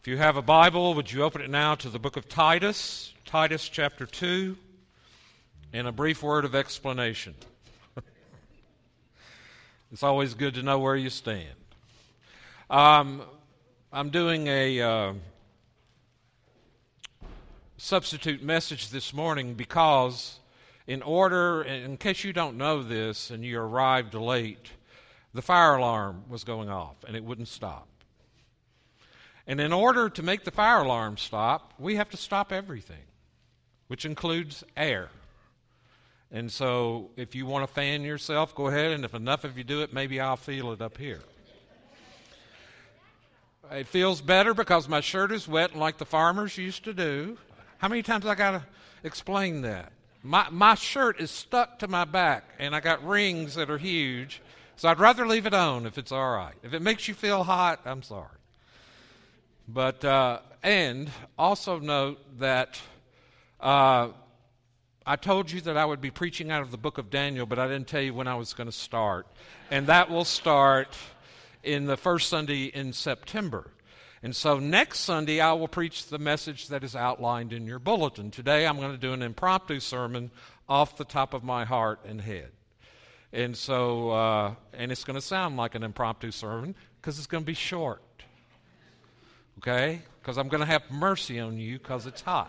If you have a Bible, would you open it now to the book of Titus, Titus chapter 2, and a brief word of explanation. It's always good to know where you stand. I'm doing a substitute message this morning because in case you don't know this and you arrived late, the fire alarm was going off and it wouldn't stop. And in order to make the fire alarm stop, we have to stop everything, which includes air. And so if you want to fan yourself, go ahead, and if enough of you do it, maybe I'll feel it up here. It feels better because my shirt is wet like the farmers used to do. How many times I got to explain that? My shirt is stuck to my back, and I got rings that are huge, so I'd rather leave it on if it's all right. If it makes you feel hot, I'm sorry. But, and also note that I told you that I would be preaching out of the book of Daniel, but I didn't tell you when I was going to start. And that will start in the first Sunday in September. And so next Sunday I will preach the message that is outlined in your bulletin. Today I'm going to do an impromptu sermon off the top of my heart and head. And so, and it's going to sound like an impromptu sermon because it's going to be short. Okay? Because I'm going to have mercy on you because it's hot.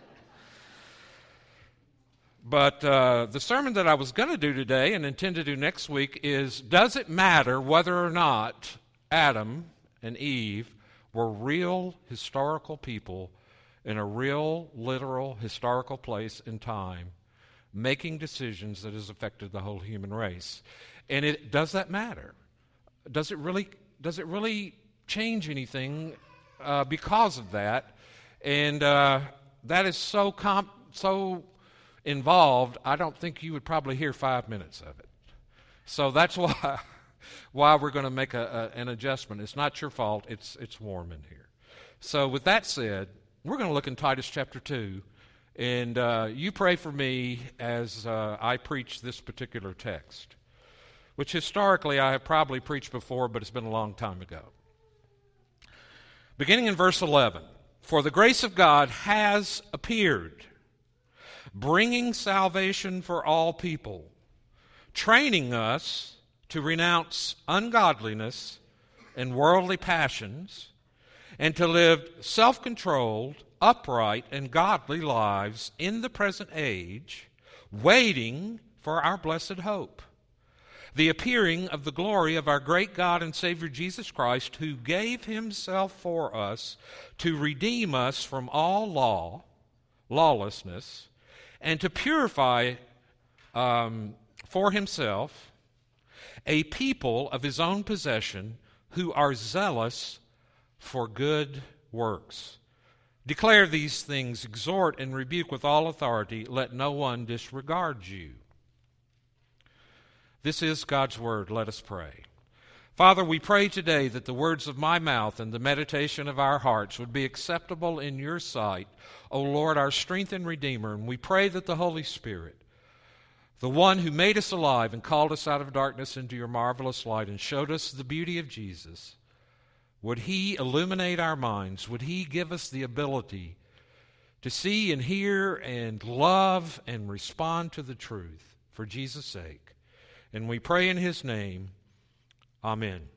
But the sermon that I was going to do today and intend to do next week is, does it matter whether or not Adam and Eve were real historical people in a real, literal, historical place and time, making decisions that has affected the whole human race? And does that matter? Does it really change anything because of that? And that is so involved, I don't think you would probably hear 5 minutes of it. So that's why we're going to make an adjustment. It's not your fault. It's warm in here. So with that said, we're going to look in Titus chapter 2, and you pray for me as I preach this particular text, which historically I have probably preached before, but it's been a long time ago. Beginning in verse 11, "For the grace of God has appeared, bringing salvation for all people, training us to renounce ungodliness and worldly passions, and to live self-controlled, upright, and godly lives in the present age, waiting for our blessed hope, the appearing of the glory of our great God and Savior Jesus Christ, who gave himself for us to redeem us from all lawlessness, and to purify for himself a people of his own possession who are zealous for good works. Declare these things, exhort and rebuke with all authority. Let no one disregard you." This is God's word. Let us pray. Father, we pray today that the words of my mouth and the meditation of our hearts would be acceptable in your sight, O Lord, our strength and Redeemer. And we pray that the Holy Spirit, the one who made us alive and called us out of darkness into your marvelous light and showed us the beauty of Jesus, would he illuminate our minds? Would he give us the ability to see and hear and love and respond to the truth for Jesus' sake? And we pray in his name. Amen.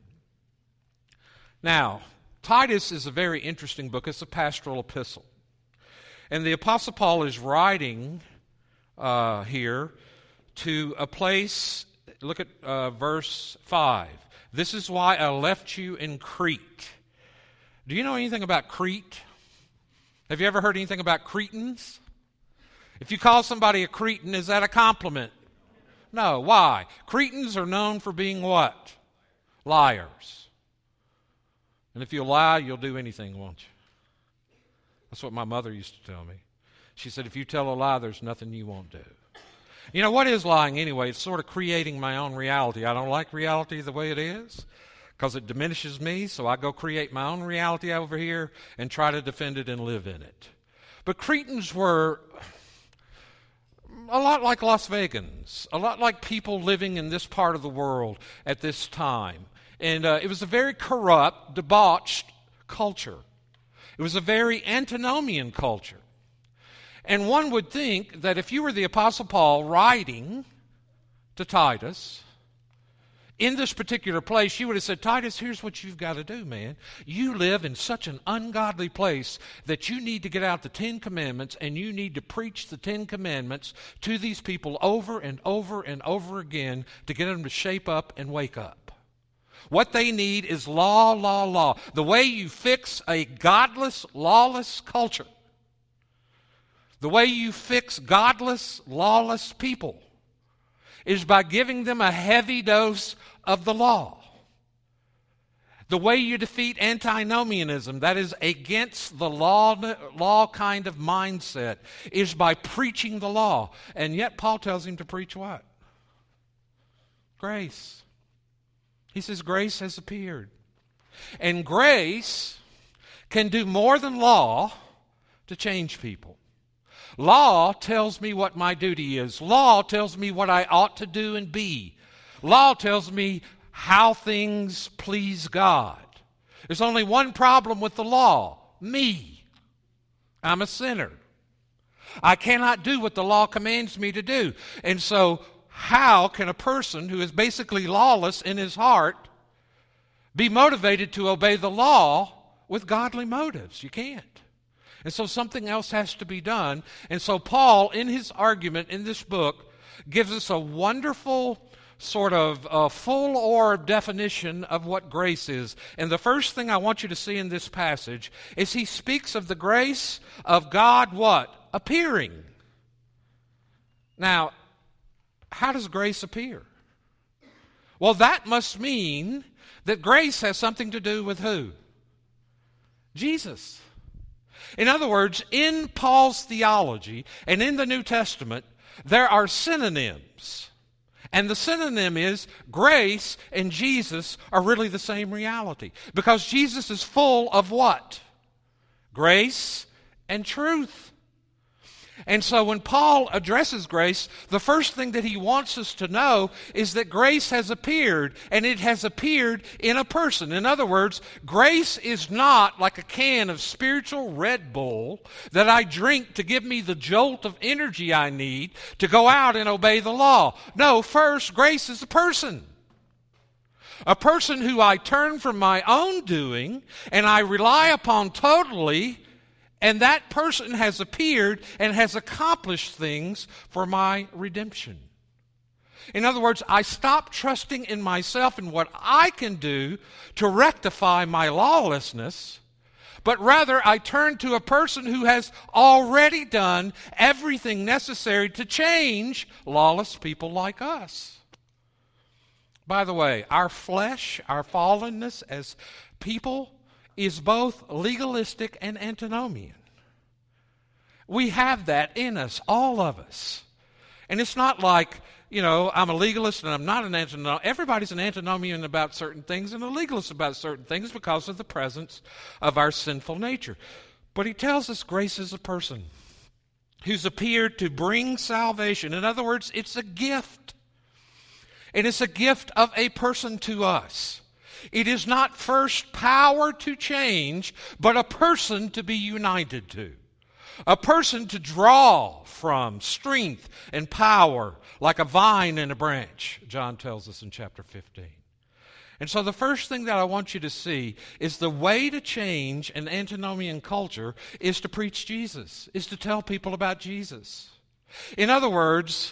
Now, Titus is a very interesting book. It's a pastoral epistle. And the Apostle Paul is writing here to a place, look at verse 5. "This is why I left you in Crete." Do you know anything about Crete? Have you ever heard anything about Cretans? If you call somebody a Cretan, is that a compliment? No. Why? Cretans are known for being what? Liars. And if you lie, you'll do anything, won't you? That's what my mother used to tell me. She said, if you tell a lie, there's nothing you won't do. You know, what is lying anyway? It's sort of creating my own reality. I don't like reality the way it is because it diminishes me, so I go create my own reality over here and try to defend it and live in it. But Cretans were a lot like Las Vegans, a lot like people living in this part of the world at this time. And it was a very corrupt, debauched culture. It was a very antinomian culture. And one would think that if you were the Apostle Paul writing to Titus, in this particular place, you would have said, Titus, here's what you've got to do, man. You live in such an ungodly place that you need to get out the 10 Commandments and you need to preach the 10 Commandments to these people over and over and over again to get them to shape up and wake up. What they need is law, law, law. The way you fix a godless, lawless culture, the way you fix godless, lawless people, is by giving them a heavy dose of the law. The way you defeat antinomianism, that is against the law kind of mindset, is by preaching the law. And yet Paul tells him to preach what? Grace. He says grace has appeared. And grace can do more than law to change people. Law tells me what my duty is. Law tells me what I ought to do and be. Law tells me how things please God. There's only one problem with the law: me. I'm a sinner. I cannot do what the law commands me to do. And so, how can a person who is basically lawless in his heart be motivated to obey the law with godly motives? You can't. And so something else has to be done. And so Paul, in his argument in this book, gives us a wonderful sort of full-orb definition of what grace is. And the first thing I want you to see in this passage is he speaks of the grace of God what? Appearing. Now, how does grace appear? Well, that must mean that grace has something to do with who? Jesus. In other words, in Paul's theology and in the New Testament, there are synonyms. And the synonym is grace and Jesus are really the same reality. Because Jesus is full of what? Grace and truth. And so when Paul addresses grace, the first thing that he wants us to know is that grace has appeared, and it has appeared in a person. In other words, grace is not like a can of spiritual Red Bull that I drink to give me the jolt of energy I need to go out and obey the law. No, first, grace is a person. A person who I turn from my own doing and I rely upon totally. And that person has appeared and has accomplished things for my redemption. In other words, I stop trusting in myself and what I can do to rectify my lawlessness, but rather I turn to a person who has already done everything necessary to change lawless people like us. By the way, our flesh, our fallenness as people, is both legalistic and antinomian. We have that in us, all of us. And it's not like, I'm a legalist and I'm not an antinomian. Everybody's an antinomian about certain things and a legalist about certain things because of the presence of our sinful nature. But he tells us grace is a person who's appeared to bring salvation. In other words, it's a gift. And it's a gift of a person to us. It is not first power to change, but a person to be united to. A person to draw from strength and power like a vine and a branch, John tells us in chapter 15. And so the first thing that I want you to see is the way to change an antinomian culture is to preach Jesus, is to tell people about Jesus. In other words,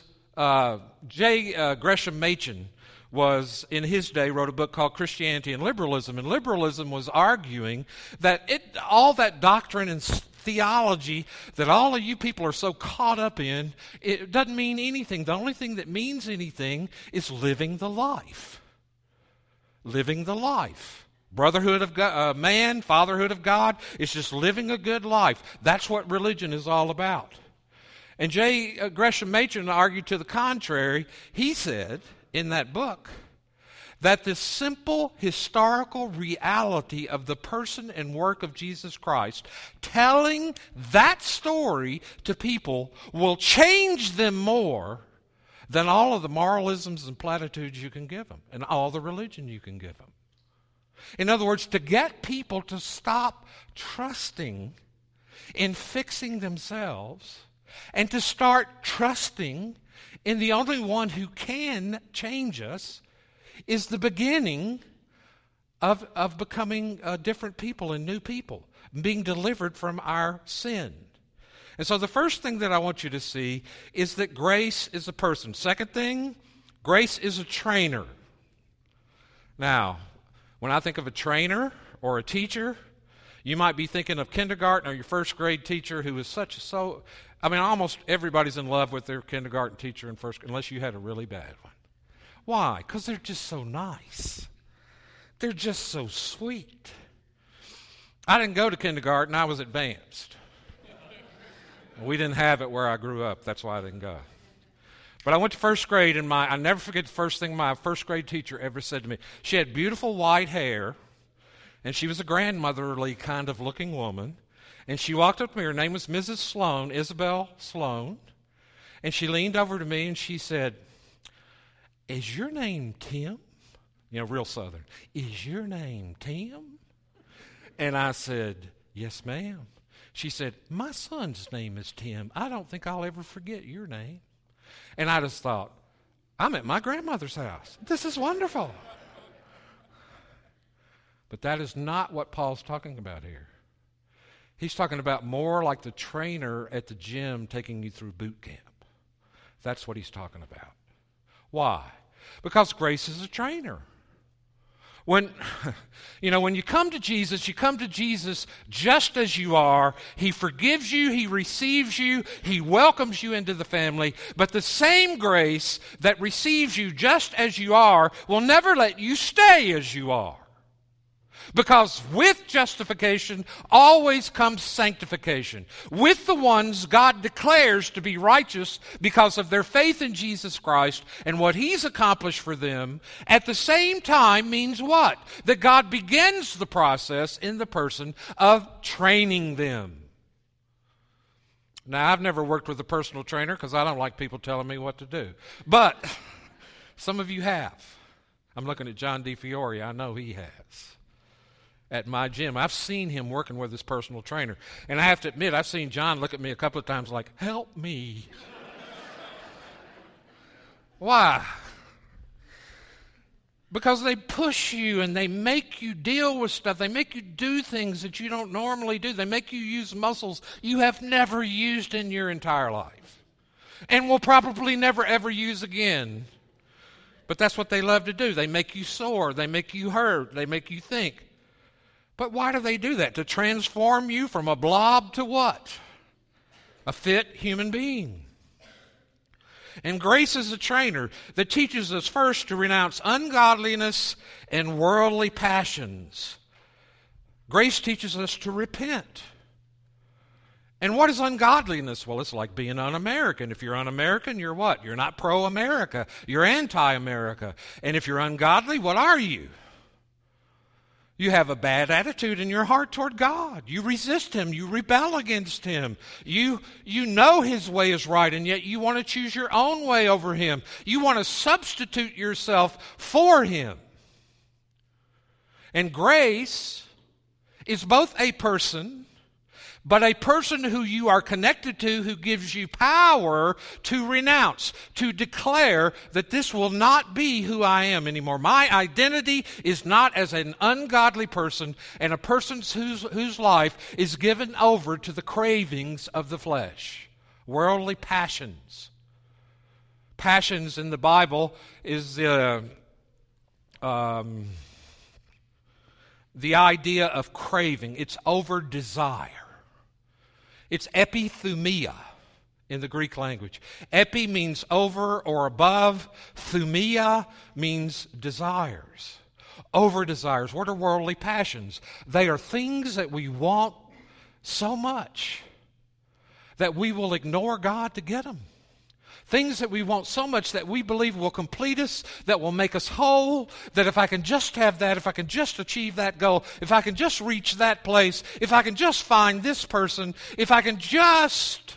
J. Gresham Machen was, in his day, wrote a book called Christianity and Liberalism. And liberalism was arguing that all that doctrine and theology that all of you people are so caught up in, it doesn't mean anything. The only thing that means anything is living the life. Living the life. Brotherhood of God, man, fatherhood of God, it's just living a good life. That's what religion is all about. And J. Gresham Machen argued to the contrary. He said in that book that the simple historical reality of the person and work of Jesus Christ, telling that story to people, will change them more than all of the moralisms and platitudes you can give them and all the religion you can give them. In other words, to get people to stop trusting in fixing themselves and to start trusting in the only one who can change us is the beginning of becoming different people and new people, being delivered from our sin. And so the first thing that I want you to see is that grace is a person. Second thing, grace is a trainer. Now, when I think of a trainer or a teacher, you might be thinking of kindergarten or your first grade teacher who is almost everybody's in love with their kindergarten teacher in first grade, unless you had a really bad one. Why? Because they're just so nice. They're just so sweet. I didn't go to kindergarten. I was advanced. We didn't have it where I grew up. That's why I didn't go. But I went to first grade, and I never forget the first thing my first grade teacher ever said to me. She had beautiful white hair, and she was a grandmotherly kind of looking woman. And she walked up to me. Her name was Mrs. Sloan, Isabel Sloan. And she leaned over to me, and she said, "Is your name Tim?" You know, real Southern. "Is your name Tim?" And I said, "Yes, ma'am." She said, "My son's name is Tim. I don't think I'll ever forget your name." And I just thought, I'm at my grandmother's house. This is wonderful. But that is not what Paul's talking about here. He's talking about more like the trainer at the gym taking you through boot camp. That's what he's talking about. Why? Because grace is a trainer. When you come to Jesus just as you are. He forgives you, he receives you, he welcomes you into the family. But the same grace that receives you just as you are will never let you stay as you are. Because with justification always comes sanctification. With the ones God declares to be righteous because of their faith in Jesus Christ and what He's accomplished for them, at the same time means what? That God begins the process in the person of training them. Now, I've never worked with a personal trainer because I don't like people telling me what to do. But some of you have. I'm looking at John DeFiore. I know he has. At my gym, I've seen him working with his personal trainer. And I have to admit, I've seen John look at me a couple of times like, "Help me." Why? Because they push you and they make you deal with stuff. They make you do things that you don't normally do. They make you use muscles you have never used in your entire life and will probably never ever use again. But that's what they love to do. They make you sore. They make you hurt. They make you think. But why do they do that? To transform you from a blob to what? A fit human being. And grace is a trainer that teaches us first to renounce ungodliness and worldly passions. Grace teaches us to repent. And what is ungodliness? Well, it's like being un-American. If you're un-American, you're what? You're not pro-America. You're anti-America. And if you're ungodly, what are you? You have a bad attitude in your heart toward God. You resist Him. You rebel against Him. You know His way is right, and yet you want to choose your own way over Him. You want to substitute yourself for Him. And grace is both a person, but a person who you are connected to who gives you power to renounce, to declare that this will not be who I am anymore. My identity is not as an ungodly person and a person whose life is given over to the cravings of the flesh, worldly passions. Passions in the Bible is the idea of craving. It's over desire. It's epithumia in the Greek language. Epi means over or above. Thumia means desires. Over desires. What are worldly passions? They are things that we want so much that we will ignore God to get them. Things that we want so much that we believe will complete us, that will make us whole, that if I can just have that, if I can just achieve that goal, if I can just reach that place, if I can just find this person, if I can just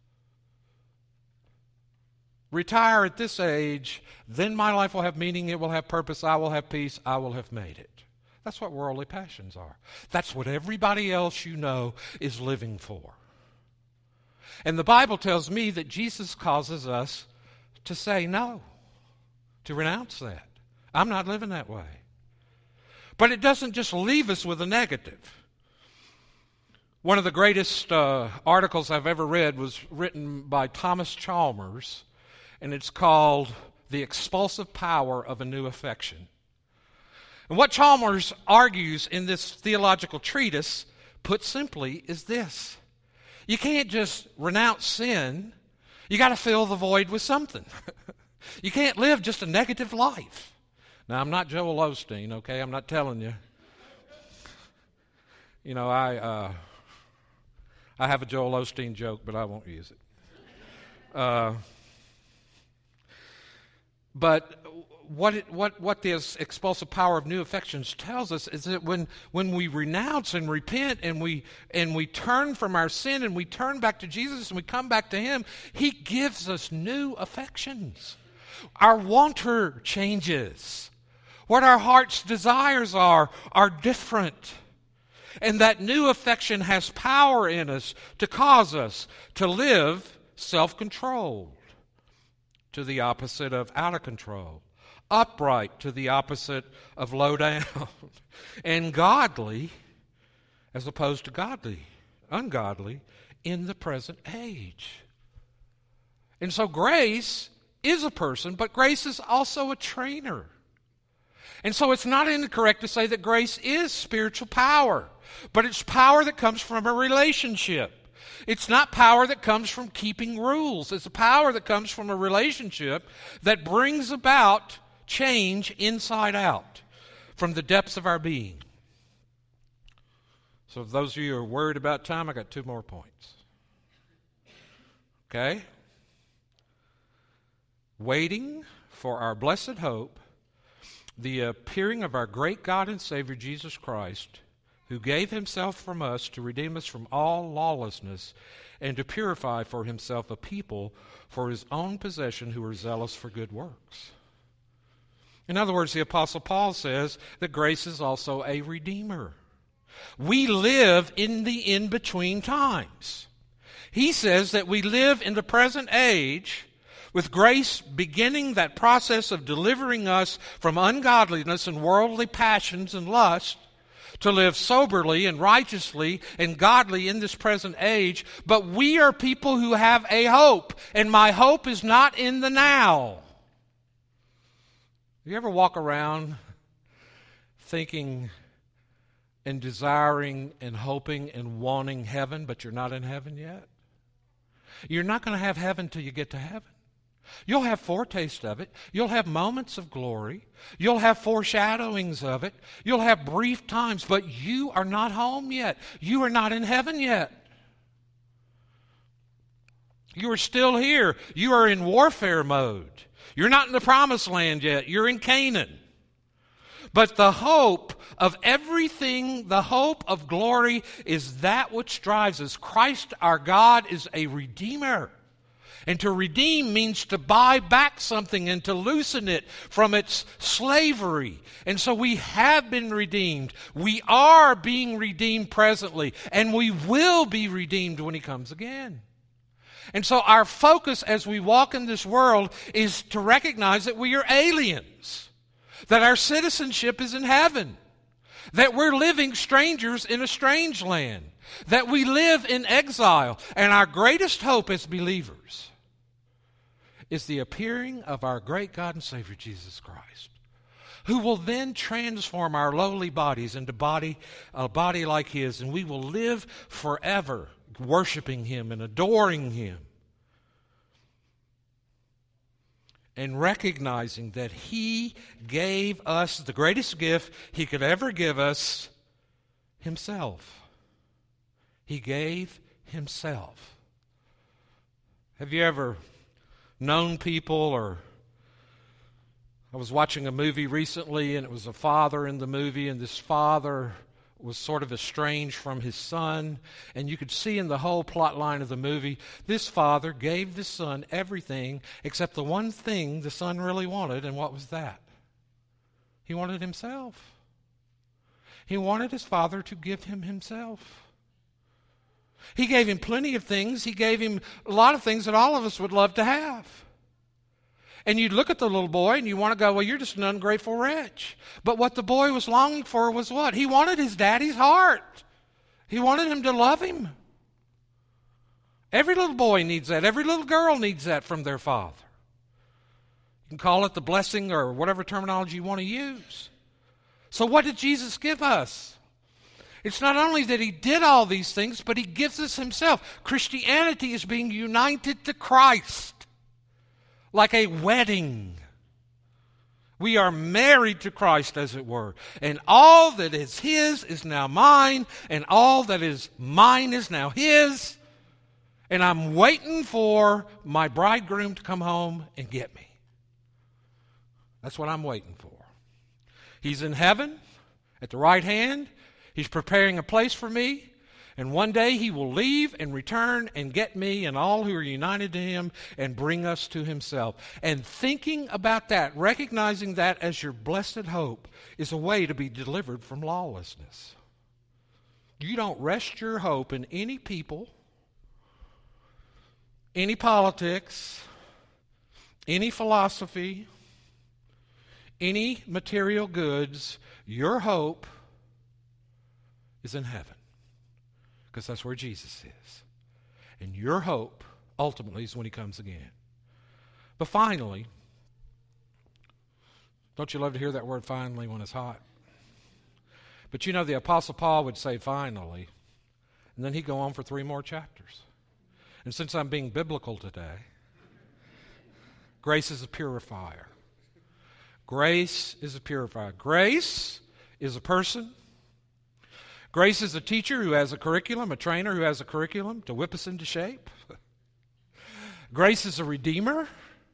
retire at this age, then my life will have meaning, it will have purpose, I will have peace, I will have made it. That's what worldly passions are. That's what everybody else you know is living for. And the Bible tells me that Jesus causes us to say no, to renounce that. I'm not living that way. But it doesn't just leave us with a negative. One of the greatest articles I've ever read was written by Thomas Chalmers, and it's called The Expulsive Power of a New Affection. And what Chalmers argues in this theological treatise, put simply, is this. You can't just renounce sin. You got to fill the void with something. You can't live just a negative life. Now, I'm not Joel Osteen, okay? I'm not telling you. You know, I have a Joel Osteen joke, but I won't use it. But what this expulsive power of new affections tells us is that when we renounce and repent and we turn from our sin and we turn back to Jesus and we come back to Him, He gives us new affections. Our wanter changes. What our heart's desires are different. And that new affection has power in us to cause us to live self-controlled, to the opposite of out of control, upright to the opposite of low down, and godly as opposed to ungodly in the present age. And so grace is a person, but grace is also a trainer. And so it's not incorrect to say that grace is spiritual power, but it's power that comes from a relationship. It's not power that comes from keeping rules. It's a power that comes from a relationship that brings about change inside out from the depths of our being. So if those of you who are worried about time, I got 2 more points. Okay? Waiting for our blessed hope, the appearing of our great God and Savior Jesus Christ, who gave Himself from us to redeem us from all lawlessness and to purify for Himself a people for His own possession who are zealous for good works. In other words, the Apostle Paul says that grace is also a redeemer. We live in the in-between times. He says that we live in the present age with grace beginning that process of delivering us from ungodliness and worldly passions and lust to live soberly and righteously and godly in this present age. But we are people who have a hope, and my hope is not in the now. You ever walk around thinking and desiring and hoping and wanting heaven, but you're not in heaven yet? You're not going to have heaven till you get to heaven. You'll have foretaste of it. You'll have moments of glory. You'll have foreshadowings of it. You'll have brief times, but you are not home yet. You are not in heaven yet. You are still here. You are in warfare mode. You're not in the promised land yet. You're in Canaan. But the hope of everything, the hope of glory, is that which drives us. Christ our God is a redeemer. And to redeem means to buy back something and to loosen it from its slavery. And so we have been redeemed. We are being redeemed presently. And we will be redeemed when He comes again. And so our focus as we walk in this world is to recognize that we are aliens. That our citizenship is in heaven. That we're living strangers in a strange land. That we live in exile. And our greatest hope as believers is the appearing of our great God and Savior Jesus Christ, who will then transform our lowly bodies into a body like His, and we will live forever worshiping Him and adoring Him and recognizing that He gave us the greatest gift He could ever give us, Himself. He gave Himself. Have you ever known people, or I was watching a movie recently and it was a father in the movie, and this father was sort of estranged from his son, and you could see in the whole plot line of the movie, this father gave the son everything except the one thing the son really wanted, and what was that? He wanted himself. He wanted his Father to give him himself. He gave him plenty of things. He gave him a lot of things that all of us would love to have. And you'd look at the little boy and you want to go, well, you're just an ungrateful wretch. But what the boy was longing for was what? He wanted his daddy's heart. He wanted him to love him. Every little boy needs that. Every little girl needs that from their father. You can call it the blessing or whatever terminology you want to use. So what did Jesus give us? It's not only that he did all these things, but he gives us himself. Christianity is being united to Christ like a wedding. We are married to Christ, as it were. And all that is his is now mine, and all that is mine is now his. And I'm waiting for my bridegroom to come home and get me. That's what I'm waiting for. He's in heaven at the right hand. He's preparing a place for me. And one day he will leave and return and get me and all who are united to him and bring us to himself. And thinking about that, recognizing that as your blessed hope, is a way to be delivered from lawlessness. You don't rest your hope in any people, any politics, any philosophy, any material goods. Your hope is in heaven, because that's where Jesus is. And your hope, ultimately, is when he comes again. But finally, don't you love to hear that word finally when it's hot? But you know, the Apostle Paul would say finally, and then he'd go on for 3 more chapters. And since I'm being biblical today, grace is a purifier. Grace is a purifier. Grace is a person. Grace is a teacher who has a curriculum, a trainer who has a curriculum to whip us into shape. Grace is a redeemer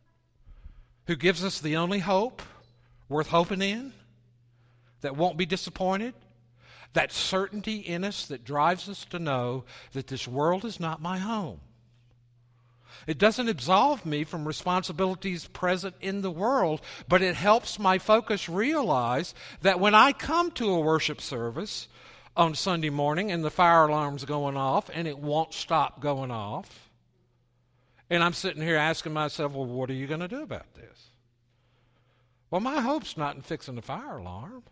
who gives us the only hope worth hoping in, that won't be disappointed, that certainty in us that drives us to know that this world is not my home. It doesn't absolve me from responsibilities present in the world, but it helps my focus realize that when I come to a worship service on Sunday morning and the fire alarm's going off and it won't stop going off, and I'm sitting here asking myself, well, what are you going to do about this? Well, my hope's not in fixing the fire alarm.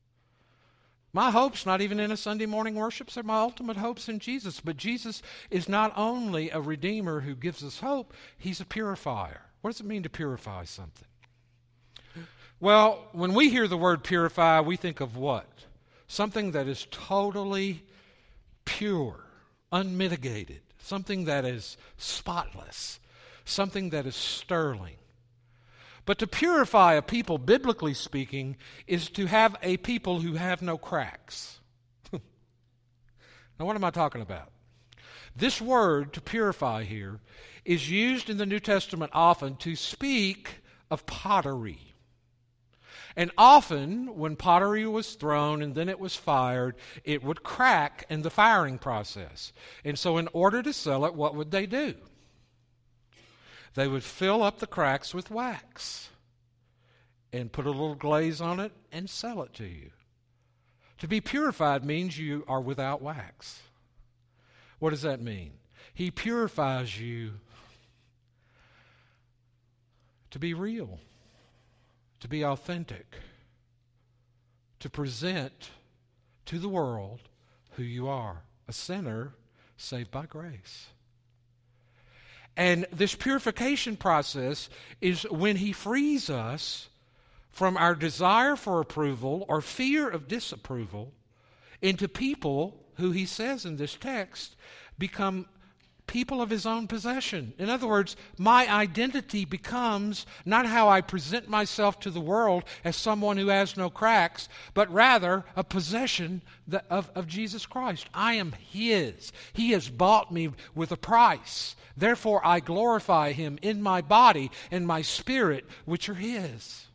My hope's not even in a Sunday morning worship service. My ultimate hope's in Jesus. But Jesus is not only a redeemer who gives us hope, he's a purifier. What does it mean to purify something? Well, when we hear the word purify, we think of what? Something that is totally pure, unmitigated, something that is spotless, something that is sterling. But to purify a people, biblically speaking, is to have a people who have no cracks. Now, what am I talking about? This word, to purify here, is used in the New Testament often to speak of pottery. And often, when pottery was thrown and then it was fired, it would crack in the firing process. And so in order to sell it, what would they do? They would fill up the cracks with wax and put a little glaze on it and sell it to you. To be purified means you are without wax. What does that mean? He purifies you to be real, to be authentic, to present to the world who you are, a sinner saved by grace. And this purification process is when he frees us from our desire for approval or fear of disapproval into people who, he says in this text, become people of his own possession. In other words, my identity becomes not how I present myself to the world as someone who has no cracks, but rather a possession of Jesus Christ. I am his. He has bought me with a price. Therefore, I glorify him in my body and my spirit, which are his.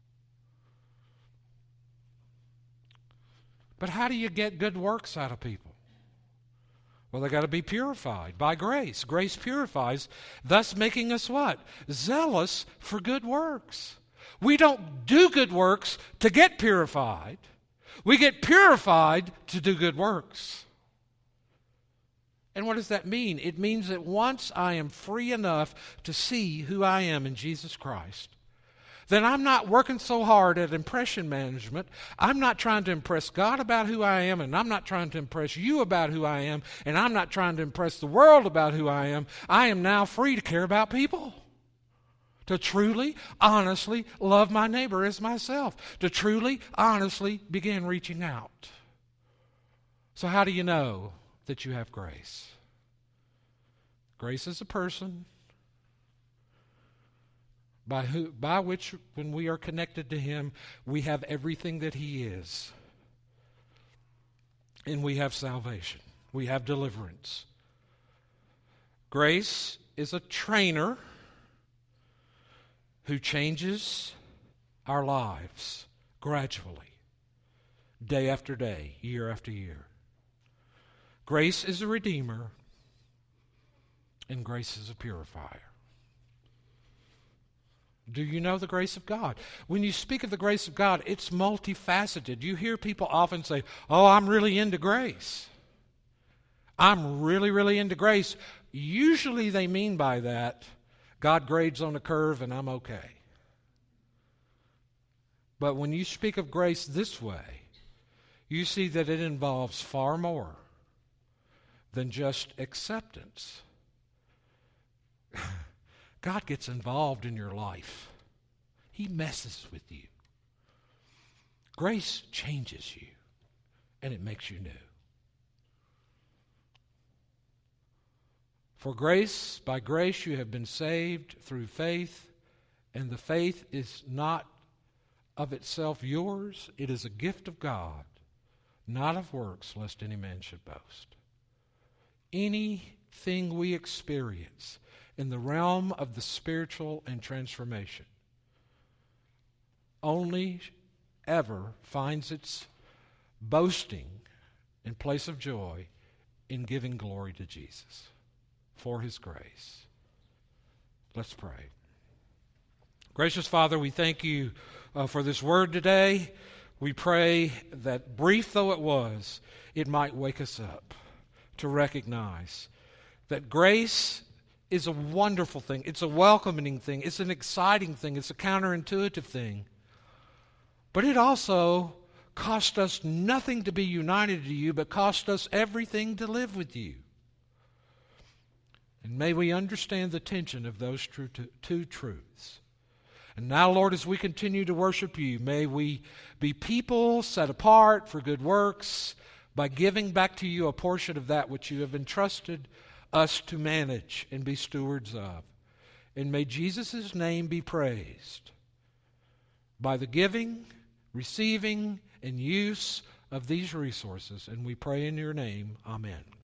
But how do you get good works out of people? Well, they got to be purified by grace. Grace purifies, thus making us what? Zealous for good works. We don't do good works to get purified. We get purified to do good works. And what does that mean? It means that once I am free enough to see who I am in Jesus Christ, then I'm not working so hard at impression management. I'm not trying to impress God about who I am, and I'm not trying to impress you about who I am, and I'm not trying to impress the world about who I am. I am now free to care about people, to truly, honestly love my neighbor as myself, to truly, honestly begin reaching out. So how do you know that you have grace? Grace is a person by which, when we are connected to Him, we have everything that He is. And we have salvation. We have deliverance. Grace is a trainer who changes our lives gradually, day after day, year after year. Grace is a redeemer, and grace is a purifier. Do you know the grace of God? When you speak of the grace of God, it's multifaceted. You hear people often say, "Oh, I'm really into grace. I'm really, really into grace." Usually they mean by that, God grades on a curve and I'm okay. But when you speak of grace this way, you see that it involves far more than just acceptance. God gets involved in your life. He messes with you. Grace changes you, and it makes you new. For grace, by grace you have been saved through faith, and the faith is not of itself yours. It is a gift of God, not of works, lest any man should boast. Anything we experience in the realm of the spiritual and transformation only ever finds its boasting in place of joy in giving glory to Jesus for His grace. Let's pray. Gracious Father, we thank You for this word today. We pray that, brief though it was, it might wake us up to recognize that grace is a wonderful thing. It's a welcoming thing. It's an exciting thing. It's a counterintuitive thing. But it also cost us nothing to be united to You, but cost us everything to live with You. And may we understand the tension of those two truths. And now, Lord, as we continue to worship You, may we be people set apart for good works by giving back to You a portion of that which You have entrusted us to manage and be stewards of. And may Jesus' name be praised by the giving, receiving, and use of these resources. And we pray in Your name. Amen.